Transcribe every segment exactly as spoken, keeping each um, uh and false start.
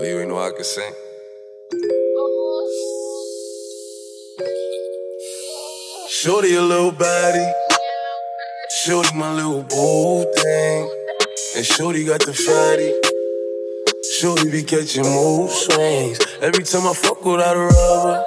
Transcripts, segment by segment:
But you ain't know I could sing. Shorty a little body, shorty my little boo thing, and shorty got the fatty. Shorty be catching mood swings. Every time I fuck without a rubber,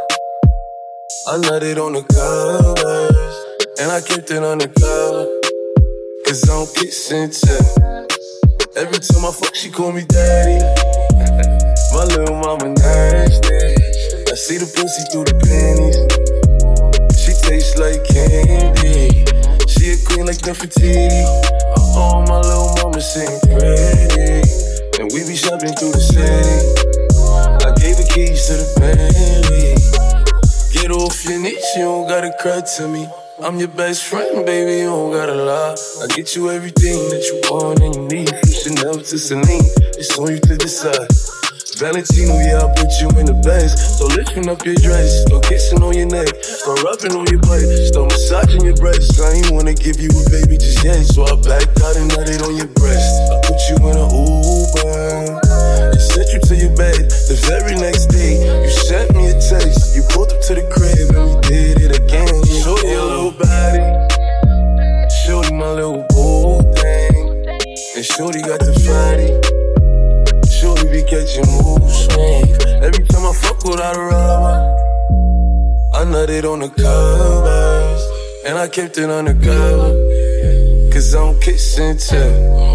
I nutted on the covers, and I kept it undercover, cause I don't kiss and tell. Every time I fuck, she call me daddy. My little mama nasty. I see the pussy through the panties. She tastes like candy. She a queen like Nefertiti. Oh, my little mama sitting pretty, and we be shopping through the city. I gave her keys to the Bentley. Get off your knees, you don't gotta cry to me. I'm your best friend, baby, you don't gotta lie. I get you everything that you want and you need. From Chanel to Celine, it's on you to decide. Valentino, yeah, I put you in the best. So lifting up your dress, start kissing on your neck, start rubbing on your butt, start massaging your breasts. I ain't wanna give you a baby just yet, so I backed out and nutted on your breast. I put you in an Uber and sent you to your bed. The very next day, you sent me a text. You pulled up to the crib and we did it again. Shorty a little body, shorty my little boo thing, and shorty got the fatty. Shorty be catching mood swings. Every time I fuck without a rubber, I nutted on the covers, and I kept it undercover, cause I don't kiss and tell.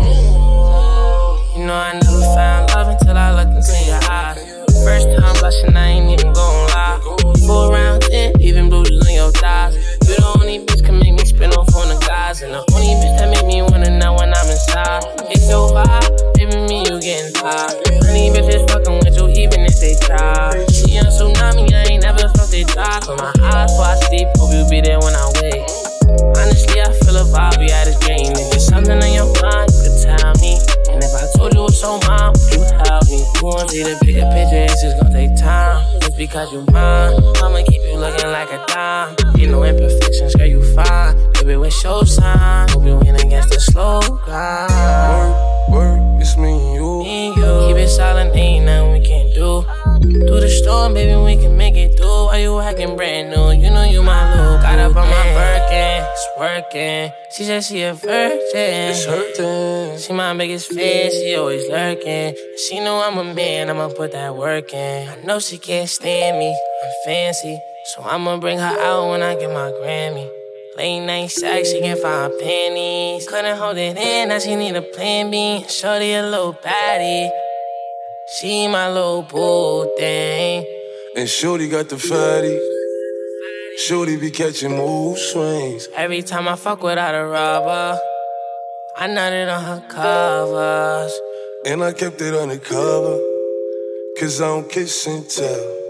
You know I never found love until I looked into your eyes. First time blushing, I ain't even gon' lie. Four round ten, even bruises on your thighs. You the only bitch can make me spin off on the guys, and the only bitch that make me wanna know when I'm inside. It's your vibe, baby, me you getting tired. Honey bitches fucking with you even if they try. She on tsunami, I ain't never felt they dry. Close my eyes before I sleep, hope you be there when I wake. Honestly, I feel a vibe, we at this game. If there's something on your mind, you could tell me. And if I told you it's on mine, would you help me? You won't see the bigger picture, it's just gonna take time. Just because you mine, I'ma keep you looking like a dime. Ain't no imperfections, girl, you fine. Baby, what's your sign? Hope you win against the slow guy. Work, work, it's me and you. Me and you, keep it silent, ain't nothing we can't do. Through the storm, baby, we can make it through. Why you acting brand new? You know you my little. Got up on my Birkin, it's working. She said she a virgin, It's hurting. she my biggest fan, she always lurking. She know I'm a man, I'ma put that work in. I know she can't stand me, I'm fancy, so I'ma bring her out when I get my Grammy. Late night sex, she can't find panties. Couldn't hold it in, now she need a plan B. Shorty a little baddie, she my little boo thing. And shorty got the fatty. Shorty be catching mood swings. Every time I fuck without a rubber, I nutted on her covers, and I kept it undercover, cause I don't kiss and tell.